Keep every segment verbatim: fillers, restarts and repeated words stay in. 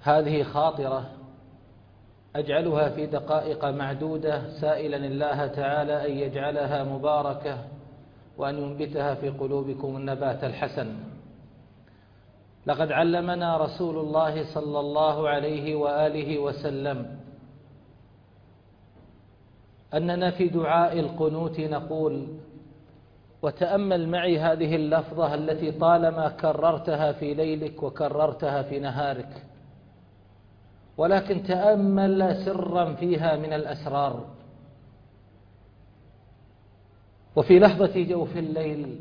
هذه خاطرة أجعلها في دقائق معدودة سائلا الله تعالى أن يجعلها مباركة وأن ينبتها في قلوبكم النبات الحسن. لقد علمنا رسول الله صلى الله عليه وآله وسلم أننا في دعاء القنوت نقول، وتأمل معي هذه اللفظة التي طالما كررتها في ليلك وكررتها في نهارك، ولكن تأمل سرا فيها من الأسرار. وفي لحظة جوف الليل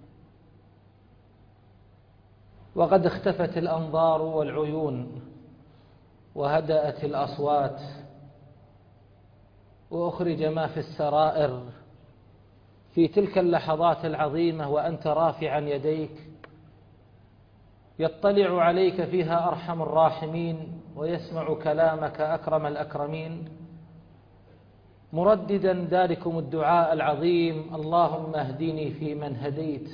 وقد اختفت الأنظار والعيون وهدأت الأصوات وأخرج ما في السرائر، في تلك اللحظات العظيمة وأنت رافعا يديك يطلع عليك فيها أرحم الراحمين ويسمع كلامك أكرم الأكرمين، مرددا ذلكم الدعاء العظيم: اللهم اهدني فيمن هديت.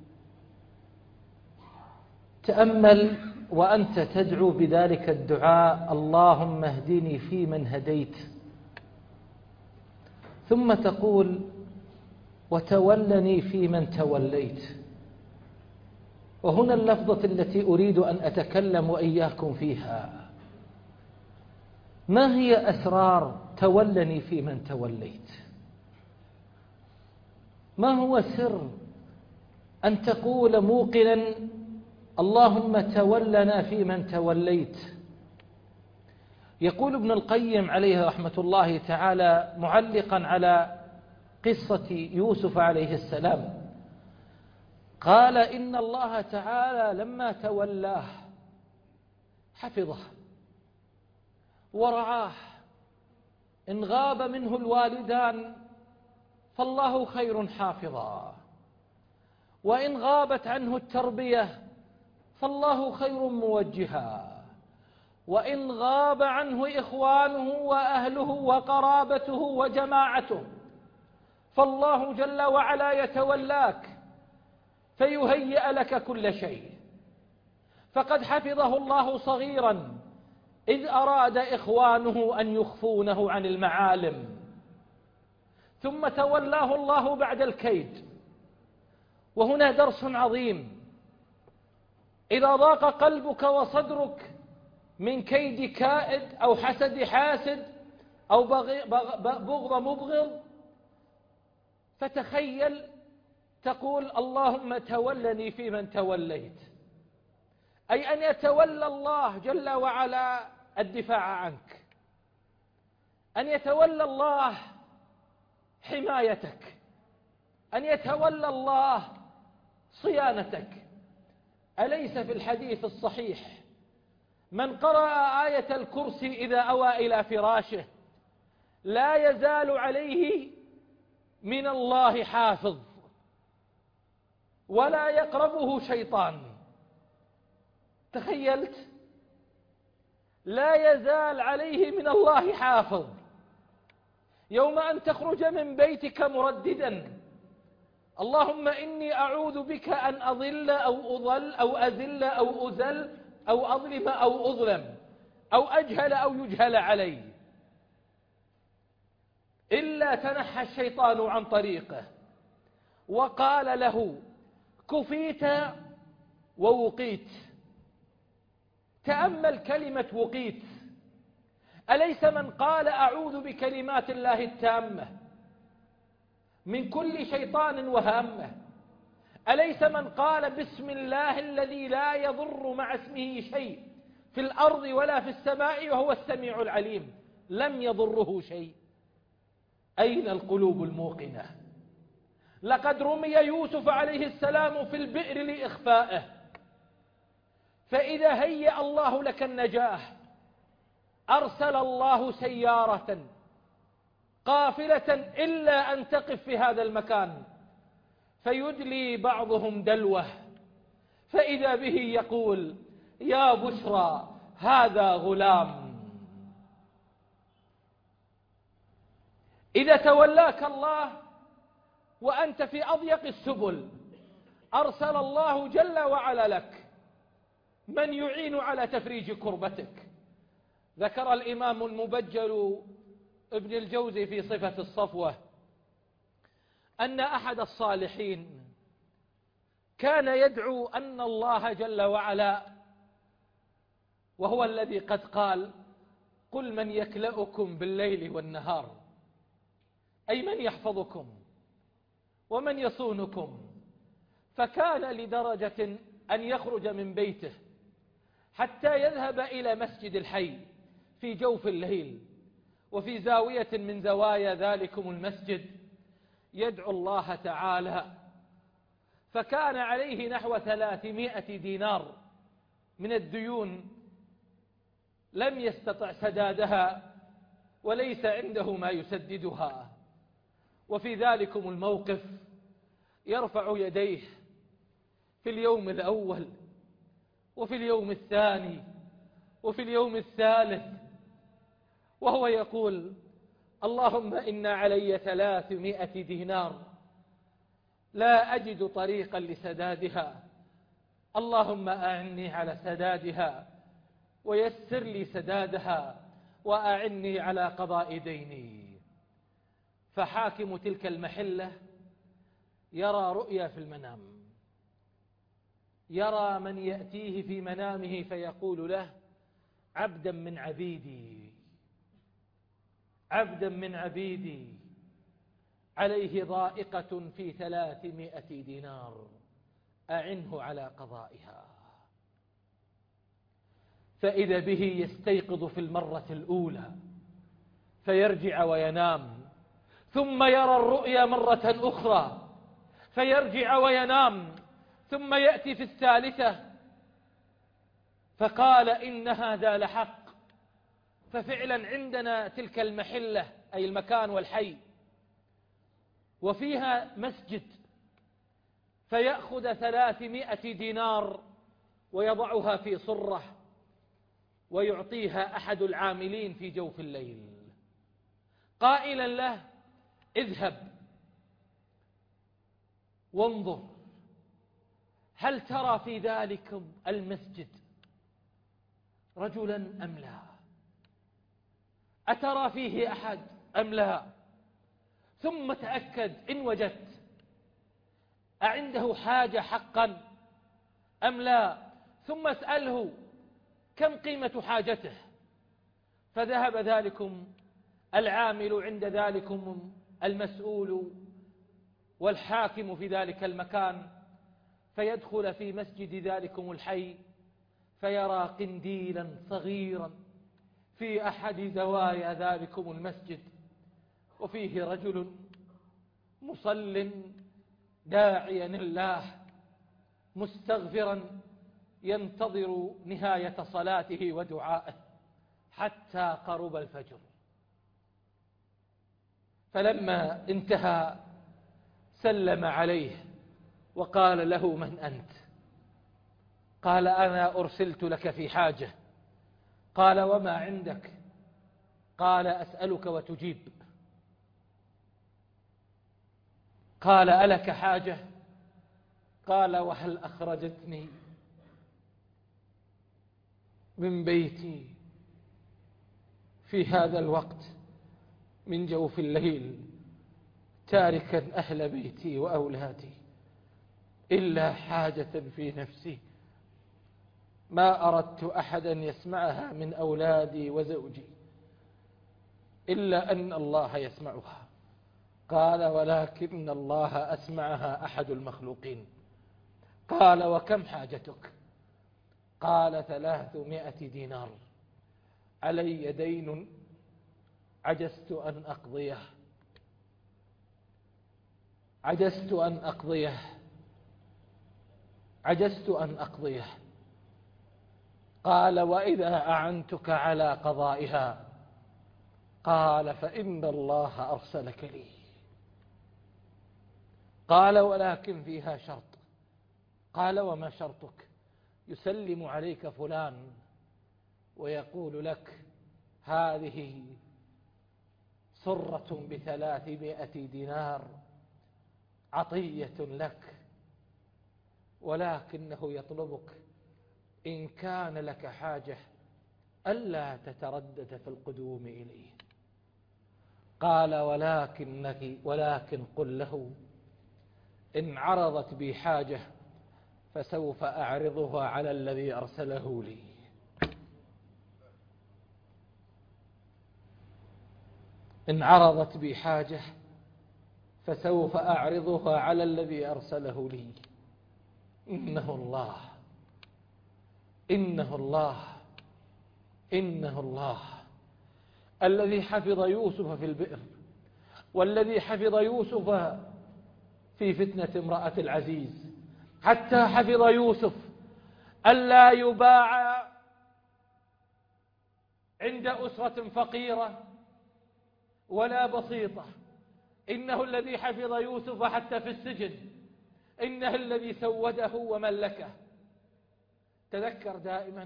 تأمل وأنت تدعو بذلك الدعاء: اللهم اهدني فيمن هديت، ثم تقول: وتولني فيمن توليت. وهنا اللفظة التي أريد أن أتكلم وإياكم فيها. ما هي أسرار تولني فيمن توليت؟ ما هو سر أن تقول موقنا: اللهم تولنا فيمن توليت؟ يقول ابن القيم عليه رحمة الله تعالى معلقا على قصة يوسف عليه السلام، قال: إن الله تعالى لما تولاه حفظه ورعاه، إن غاب منه الوالدان فالله خير حافظا، وإن غابت عنه التربية فالله خير موجها، وإن غاب عنه إخوانه وأهله وقرابته وجماعته فالله جل وعلا يتولاك فيهيئ لك كل شيء. فقد حفظه الله صغيرا إذ أراد إخوانه أن يخفونه عن المعالم، ثم تولاه الله بعد الكيد. وهنا درس عظيم: إذا ضاق قلبك وصدرك من كيد كائد أو حسد حاسد أو بغض مبغض، فتخيل تقول: اللهم تولني فيمن توليت، أي أن يتولى الله جل وعلا الدفاع عنك، أن يتولى الله حمايتك، أن يتولى الله صيانتك. أليس في الحديث الصحيح: من قرأ آية الكرسي إذا أوى إلى فراشه لا يزال عليه من الله حافظ ولا يقربه شيطان؟ تخيلت؟ لا يزال عليه من الله حافظ. يوم أن تخرج من بيتك مرددا: اللهم إني أعوذ بك أن أضل أو أضل أو أذل أو أذل أو أظلم أو أظلم أو أجهل أو يجهل علي، إلا تنحى الشيطان عن طريقه وقال له: كفيت ووقيت. تأمل كلمة وقيت. أليس من قال أعوذ بكلمات الله التامة من كل شيطان وهامة؟ أليس من قال بسم الله الذي لا يضر مع اسمه شيء في الأرض ولا في السماء وهو السميع العليم لم يضره شيء؟ أين القلوب الموقنة؟ لقد رمي يوسف عليه السلام في البئر لإخفائه، فإذا هيأ الله لك النجاة أرسل الله سيارة قافلة إلا أن تقف في هذا المكان، فيدلي بعضهم دلوه، فإذا به يقول: يا بشرى هذا غلام. إذا تولاك الله وأنت في أضيق السبل أرسل الله جل وعلا لك من يعين على تفريج كربتك، ذكر الإمام المبجل ابن الجوزي في صفة الصفوة أن أحد الصالحين كان يدعو أن الله جل وعلا، وهو الذي قد قال: قل من يكلأكم بالليل والنهار، أي من يحفظكم ومن يصونكم. فكان لدرجة أن يخرج من بيته حتى يذهب إلى مسجد الحي في جوف الليل وفي زاوية من زوايا ذلكم المسجد يدعو الله تعالى، فكان عليه نحو ثلاثمائة دينار من الديون لم يستطع سدادها وليس عنده ما يسددها. وفي ذلكم الموقف يرفع يديه في اليوم الأول وفي اليوم الثاني وفي اليوم الثالث وهو يقول: اللهم إن علي ثلاثمائة دينار لا أجد طريقا لسدادها، اللهم أعني على سدادها ويسر لي سدادها وأعني على قضاء ديني. فحاكم تلك المحلة يرى رؤيا في المنام، يرى من يأتيه في منامه فيقول له: عبدا من عبيدي، عبدا من عبيدي عليه ضائقة في ثلاثمائة دينار أعنه على قضائها. فإذا به يستيقظ في المرة الأولى فيرجع وينام، ثم يرى الرؤيا مرة أخرى فيرجع وينام، ثم يأتي في الثالثة فقال: إن هذا لحق. ففعلا عندنا تلك المحلة أي المكان والحي وفيها مسجد، فيأخذ ثلاثمائة دينار ويضعها في صرة ويعطيها أحد العاملين في جوف الليل قائلا له: اذهب وانظر هل ترى في ذلك المسجد رجلا أم لا، أترى فيه أحد أم لا، ثم تأكد إن وجدت أعنده حاجة حقا أم لا، ثم اسأله كم قيمة حاجته. فذهب ذلكم العامل عند ذلكم المسؤول والحاكم في ذلك المكان، فيدخل في مسجد ذلكم الحي فيرى قنديلا صغيرا في أحد زوايا ذلكم المسجد، وفيه رجل مصل داعيا الله مستغفرا ينتظر نهاية صلاته ودعائه حتى قرب الفجر. فلما انتهى سلم عليه وقال له: من أنت؟ قال: أنا أرسلت لك في حاجة. قال: وما عندك؟ قال: أسألك وتجيب. قال: ألك حاجة؟ قال: وهل أخرجتني من بيتي في هذا الوقت من جوف الليل تاركا أهل بيتي وأولادي إلا حاجة في نفسي ما أردت أحدا يسمعها من أولادي وزوجي إلا أن الله يسمعها. قال: ولكن الله أسمعها أحد المخلوقين. قال: وكم حاجتك؟ قال: ثلاثمائة دينار، علي دين عجزت أن أقضيه عجزت أن أقضيه عجزت أن أقضيه قال: وإذا أعنتك على قضائها؟ قال: فإن الله أرسلك لي. قال: ولكن فيها شرط. قال: وما شرطك؟ يسلم عليك فلان ويقول لك: هذه صرة بثلاثمائة دينار عطية لك، ولكنه يطلبك إن كان لك حاجة ألا تتردد في القدوم إليه. قال ولكنك ولكن قل له إن عرضت بي حاجة فسوف أعرضها على الذي أرسله لي. إن عرضت بي حاجة فسوف أعرضها على الذي أرسله لي. إنه الله إنه الله إنه الله الذي حفظ يوسف في البئر، والذي حفظ يوسف في فتنة امرأة العزيز، حتى حفظ يوسف ألا يباع عند أسرة فقيرة ولا بسيطة. إنه الذي حفظ يوسف حتى في السجن، إنه الذي سوده وملكه. تذكر دائما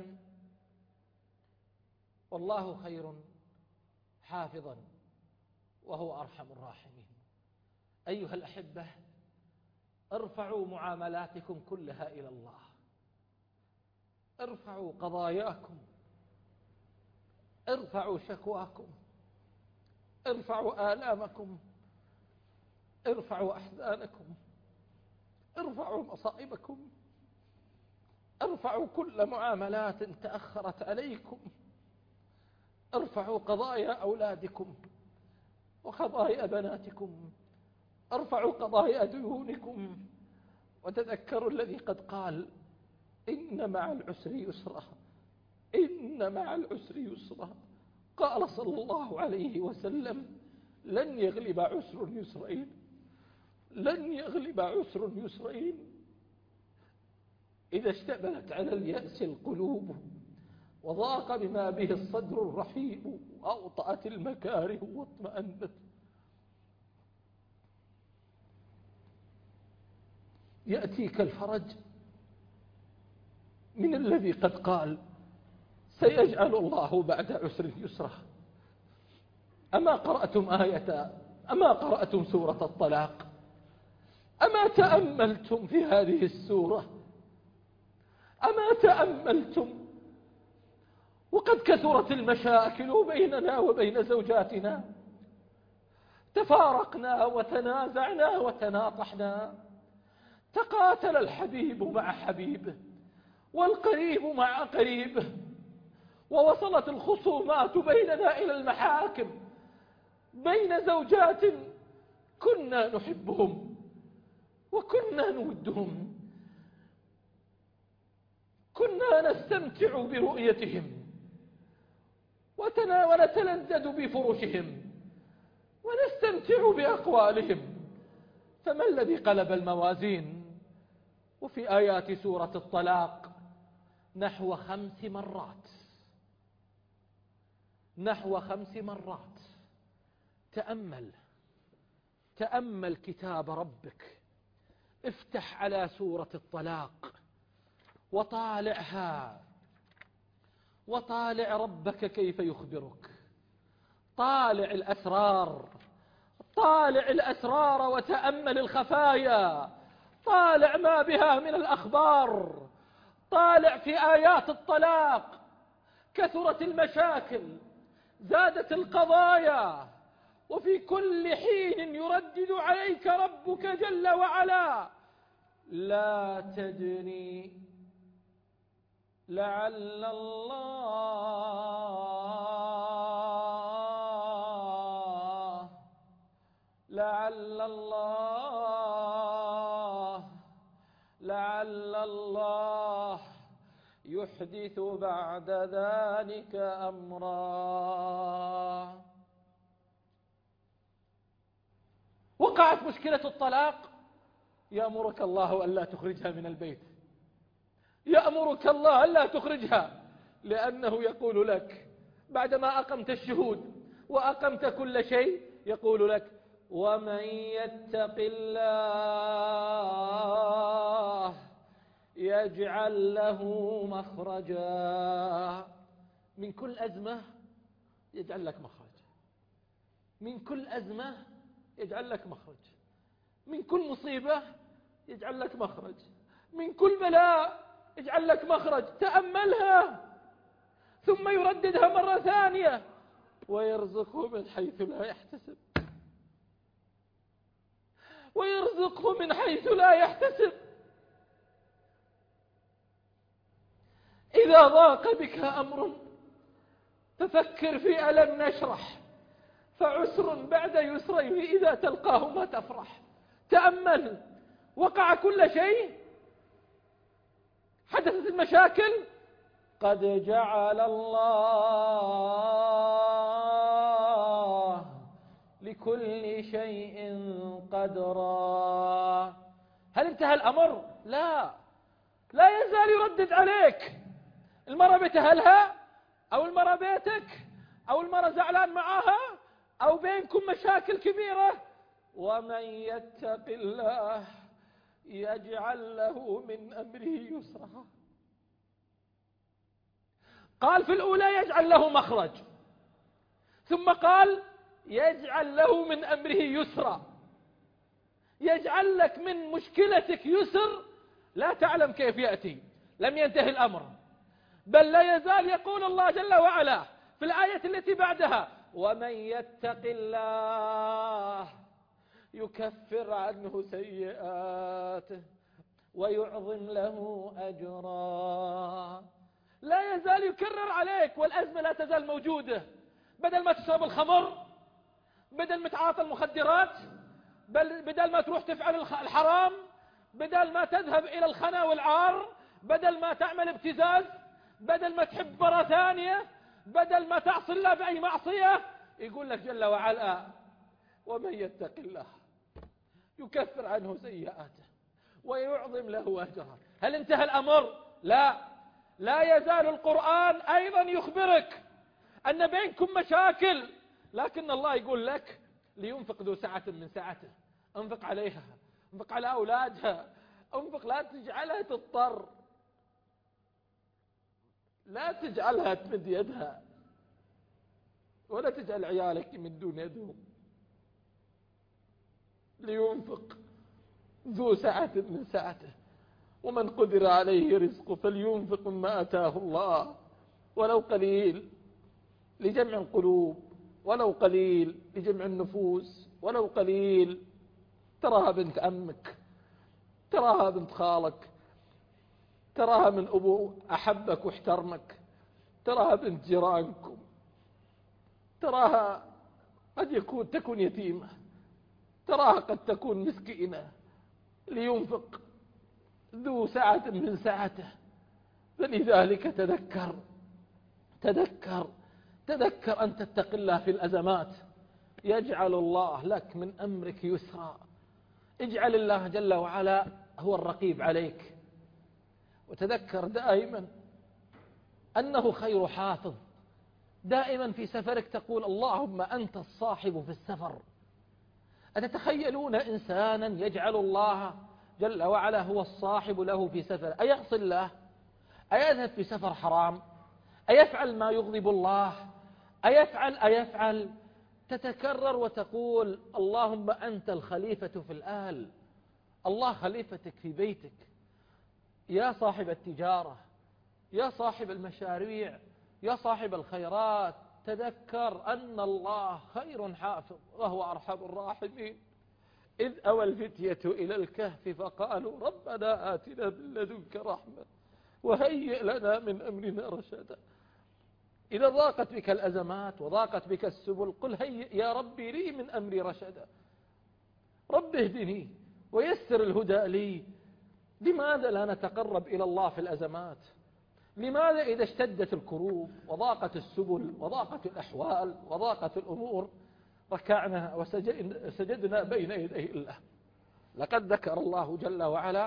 والله خير حافظا وهو أرحم الراحمين. أيها الأحبة، ارفعوا معاملاتكم كلها إلى الله، ارفعوا قضاياكم، ارفعوا شكواكم، ارفعوا آلامكم، ارفعوا أحزانكم، ارفعوا مصائبكم، ارفعوا كل معاملات تأخرت عليكم، ارفعوا قضايا أولادكم وقضايا بناتكم، ارفعوا قضايا ديونكم، وتذكروا الذي قد قال إن مع العسر يسرا، إن مع العسر يسرا. قال صلى الله عليه وسلم لن يغلب عسر يسرين، لن يغلب عسر يسرين. إذا اشتملت على اليأس القلوب وضاق بما به الصدر الرحيب وأوطأت المكاره واطمأنت، يأتيك الفرج من الذي قد قال سيجعل الله بعد عسر يسرا. أما قرأتم آية أما قرأتم سورة الطلاق؟ أما تأملتم في هذه السورة؟ أما تأملتم؟ وقد كثرت المشاكل بيننا وبين زوجاتنا، تفارقنا وتنازعنا وتناطحنا، تقاتل الحبيب مع حبيبه والقريب مع قريبه، ووصلت الخصومات بيننا إلى المحاكم بين زوجات كنا نحبهم وكنا نودهم، كنا نستمتع برؤيتهم ونتلذذ بفرشهم ونستمتع بأقوالهم. فما الذي قلب الموازين؟ وفي آيات سورة الطلاق نحو خمس مرات نحو خمس مرات تأمل تأمل كتاب ربك، افتح على سورة الطلاق وطالعها، وطالع ربك كيف يخبرك، طالع الأسرار، طالع الأسرار وتأمل الخفايا، طالع ما بها من الأخبار، طالع في آيات الطلاق. كثرت المشاكل، زادت القضايا، وفي كل حين يردد عليك ربك جل وعلا لا تدري لعل الله لعل الله لعل الله يحدث بعد ذلك أمرا. وقعت مشكلة الطلاق، يأمرك الله ألا تخرجها من البيت، يأمرك الله ألا تخرجها، لأنه يقول لك بعدما أقمت الشهود وأقمت كل شيء، يقول لك ومن يتق الله يجعل له مخرجا. من كل أزمة يجعل لك مخرج، من كل أزمة يجعل لك مخرج، من كل مصيبة يجعل لك مخرج، من كل بلاء يجعل لك مخرج. تأملها ثم يرددها مرة ثانية: ويرزقه من حيث لا يحتسب، ويرزقه من حيث لا يحتسب. إذا ضاق بك أمر تفكر في ألم نشرح، فعسر بعد يسرين إذا تلقاه ما تفرح. تأمل، وقع كل شيء، حدثت المشاكل، قد جعل الله لكل شيء قدرا. هل انتهى الأمر؟ لا، لا يزال يردد عليك. المرة بتهلها، أو المرة بيتك، أو المرة زعلان معاها، أو بينكم مشاكل كبيرة. ومن يتق الله يجعل له من أمره يسرا. قال في الأولى يجعل له مخرج، ثم قال يجعل له من أمره يسرا. يجعل لك من مشكلتك يسر لا تعلم كيف يأتي. لم ينتهي الأمر، بل لا يزال يقول الله جل وعلا في الآية التي بعدها: ومن يتق الله يكفر عنه سيئاته ويعظم له أجرا. لا يزال يكرر عليك، والأزمة لا تزال موجودة. بدل ما تشرب الخمر، بدل ما تعاطى المخدرات، بدل ما تروح تفعل الحرام، بدل ما تذهب إلى الخنا والعار، بدل ما تعمل ابتزاز، بدل ما تحب مرة ثانية، بدل ما تعصي الله بأي معصية، يقول لك جل وعلا: ومن يتق الله يكفر عنه سيئاته ويعظم له أجرا. هل انتهى الأمر؟ لا، لا يزال القرآن أيضا يخبرك أن بينكم مشاكل، لكن الله يقول لك: لينفق ذو سعة من سعته. انفق عليها، انفق على أولادها، انفق، لا تجعلها تضطر، لا تجعلها تمد يدها، ولا تجعل عيالك يمدون يدهم. لينفق ذو سعة من سعته ومن قدر عليه رزقه فلينفق مما آتاه الله ولو قليل لجمع القلوب، ولو قليل لجمع النفوس، ولو قليل. تراها بنت عمك، تراها بنت خالك، تراها من أبو أحبك واحترمك، تراها بنت جيرانكم، تراها قد يكون تكون يتيمة، تراها قد تكون مسكينة. لينفق ذو سعة من سعته. فلذلك تذكر تذكر تذكر أن تتق الله في الأزمات، يجعل الله لك من أمرك يسرا. اجعل الله جل وعلا هو الرقيب عليك، وتذكر دائما أنه خير حافظ. دائما في سفرك تقول: اللهم أنت الصاحب في السفر. أتتخيلون إنسانا يجعل الله جل وعلا هو الصاحب له في سفر؟ أيعصي الله؟ أيذهب في سفر حرام؟ أيفعل ما يغضب الله؟ أيفعل أيفعل تتكرر وتقول: اللهم أنت الخليفة في الآل. الله خليفتك في بيتك. يا صاحب التجارة، يا صاحب المشاريع، يا صاحب الخيرات، تذكر أن الله خير حافظ وهو أرحم الراحمين. إذ أوى الفتية إلى الكهف فقالوا ربنا آتنا من لدنك رحمة وهيئ لنا من أمرنا رشدا. إذا ضاقت بك الأزمات وضاقت بك السبل قل: هيئ يا ربي لي من أمري رشدا. رب اهدني ويسر الهدى لي. لماذا لا نتقرب إلى الله في الأزمات؟ لماذا إذا اشتدت الكروب وضاقت السبل وضاقت الأحوال وضاقت الأمور ركعنا وسجدنا بين يدي الله؟ لقد ذكر الله جل وعلا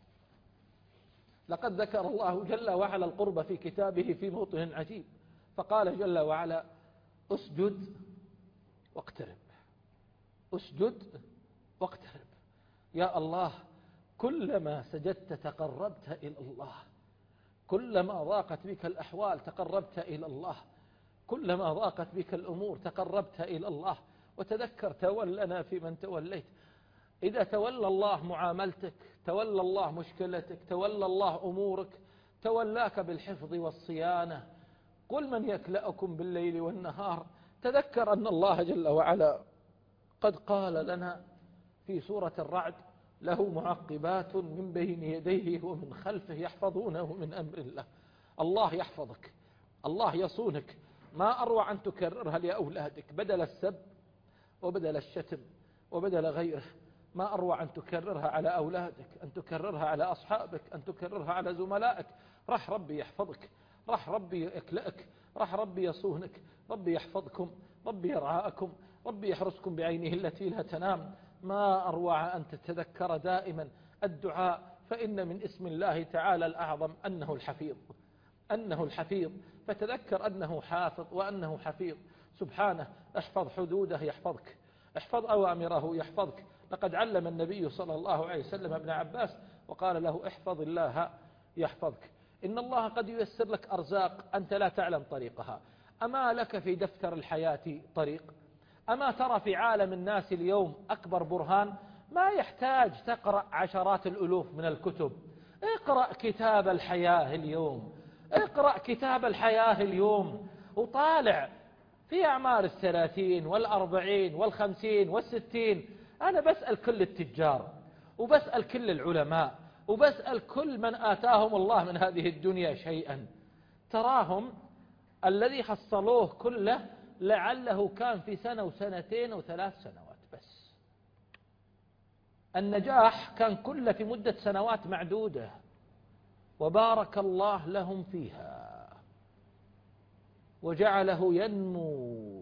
لقد ذكر الله جل وعلا القرب في كتابه في موطن عجيب، فقال جل وعلا: اسجد واقترب، اسجد واقترب. يا الله، كلما سجدت تقربت إلى الله، كلما ضاقت بك الأحوال تقربت إلى الله، كلما ضاقت بك الأمور تقربت إلى الله. وتذكر: تولنا في من توليت. إذا تولى الله معاملتك، تولى الله مشكلتك، تولى الله أمورك، تولاك بالحفظ والصيانة قل من يكلأكم بالليل والنهار. تذكر أن الله جل وعلا قد قال لنا في سورة الرعد: له معقبات من بين يديه ومن خلفه يحفظونه من أمر الله. الله يحفظك، الله يصونك. ما أروع أن تكررها لأولادك بدل السب وبدل الشتم وبدل غيره. ما أروع أن تكررها على أولادك، أن تكررها على أصحابك، أن تكررها على زملائك. راح ربي يحفظك، راح ربي يكلأك، راح ربي يصونك، ربي يحفظكم، ربي يرعاكم، ربي يحرسكم بعينه التي لا تنام. ما أروع أن تتذكر دائما الدعاء، فإن من اسم الله تعالى الأعظم أنه الحفيظ، أنه الحفيظ. فتذكر أنه حافظ وأنه حفيظ سبحانه. احفظ حدوده يحفظك، احفظ أوامره يحفظك. لقد علم النبي صلى الله عليه وسلم ابن عباس وقال له: احفظ الله يحفظك. إن الله قد ييسر لك أرزاق أنت لا تعلم طريقها. أما لك في دفتر الحياة طريق؟ أما ترى في عالم الناس اليوم أكبر برهان؟ ما يحتاج تقرأ عشرات الألوف من الكتب. اقرأ كتاب الحياة اليوم، اقرأ كتاب الحياة اليوم، وطالع في أعمار الثلاثين والأربعين والخمسين والستين. أنا بسأل كل التجار، وبسأل كل العلماء، وبسأل كل من آتاهم الله من هذه الدنيا شيئا. تراهم الذي حصلوه كله لعله كان في سنة وسنتين وثلاث سنوات بس. النجاح كان كله في مدة سنوات معدودة، وبارك الله لهم فيها وجعله ينمو.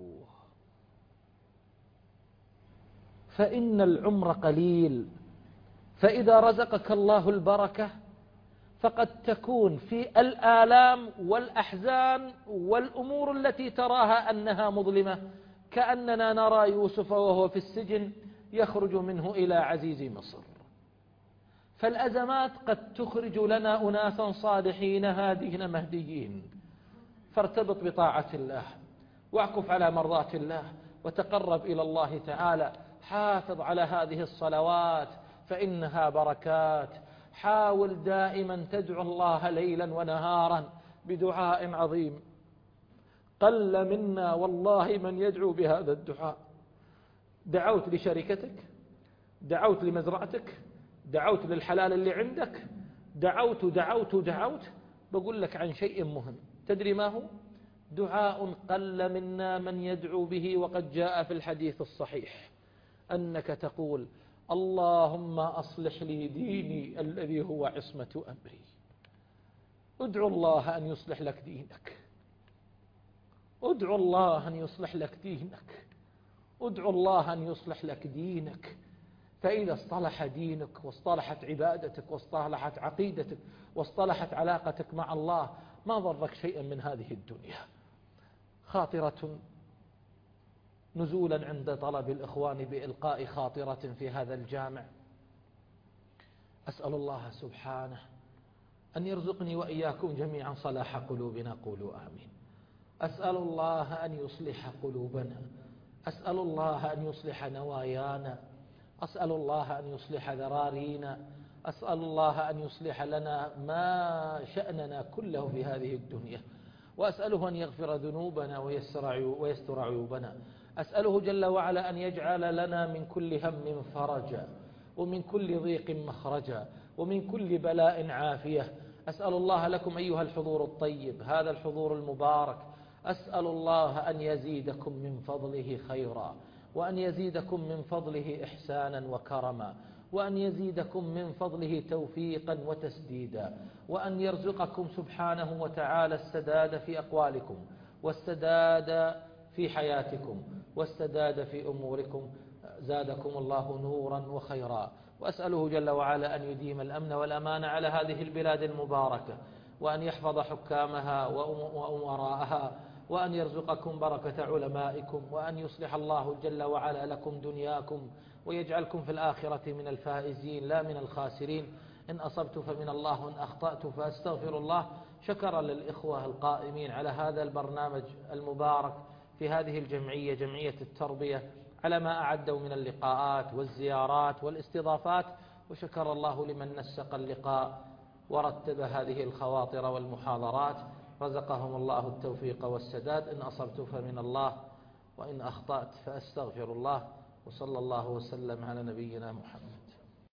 فإن العمر قليل، فإذا رزقك الله البركة فقد تكون في الآلام والأحزان والأمور التي تراها أنها مظلمة، كأننا نرى يوسف وهو في السجن يخرج منه إلى عزيز مصر. فالأزمات قد تخرج لنا أناسا صالحين هادين مهديين. فارتبط بطاعة الله، واعكف على مرضات الله، وتقرب إلى الله تعالى. حافظ على هذه الصلوات فإنها بركات. حاول دائما تدعو الله ليلا ونهارا بدعاء عظيم. قل منا والله من يدعو بهذا الدعاء. دعوت لشركتك، دعوت لمزرعتك، دعوت للحلال اللي عندك، دعوت دعوت دعوت. بقول لك عن شيء مهم، تدري ما هو؟ دعاء قل منا من يدعو به. وقد جاء في الحديث الصحيح أنك تقول: اللهم أصلح لي ديني الذي هو عصمة أمري. ادعو الله أن يصلح لك دينك، ادعو الله أن يصلح لك دينك، ادعو الله أن يصلح لك دينك. فإذا اصطلح دينك واصطلحت عبادتك واصطلحت عقيدتك واصطلحت علاقتك مع الله، ما ضرك شيئا من هذه الدنيا. خاطرة نزولا عند طلب الإخوان بإلقاء خاطرة في هذا الجامع. أسأل الله سبحانه أن يرزقني وإياكم جميعا صلاح قلوبنا. قولوا آمين. أسأل الله أن يصلح قلوبنا، أسأل الله أن يصلح نوايانا، أسأل الله أن يصلح ذرارينا، أسأل الله أن يصلح لنا ما شأننا كله في هذه الدنيا، وأسأله أن يغفر ذنوبنا ويستر عيوبنا. أسأله جل وعلا أن يجعل لنا من كل هم فرجا، ومن كل ضيق مخرجا، ومن كل بلاء عافية. أسأل الله لكم أيها الحضور الطيب، هذا الحضور المبارك، أسأل الله أن يزيدكم من فضله خيرا، وأن يزيدكم من فضله إحسانا وكرما، وأن يزيدكم من فضله توفيقا وتسديدا، وأن يرزقكم سبحانه وتعالى السداد في أقوالكم، والسداد في حياتكم، والسداد في أموركم. زادكم الله نورا وخيرا. وأسأله جل وعلا أن يديم الأمن والأمان على هذه البلاد المباركة، وأن يحفظ حكامها وأمراءها، وأن يرزقكم بركة علمائكم، وأن يصلح الله جل وعلا لكم دنياكم، ويجعلكم في الآخرة من الفائزين لا من الخاسرين. إن أصبت فمن الله، إن أخطأت فأستغفر الله. شكرا للإخوة القائمين على هذا البرنامج المبارك في هذه الجمعية، جمعية التربية، على ما أعدوا من اللقاءات والزيارات والاستضافات. وشكر الله لمن نسق اللقاء ورتب هذه الخواطر والمحاضرات. رزقهم الله التوفيق والسداد. إن أصبت فمن الله وإن أخطأت فأستغفر الله، وصلى الله وسلم على نبينا محمد.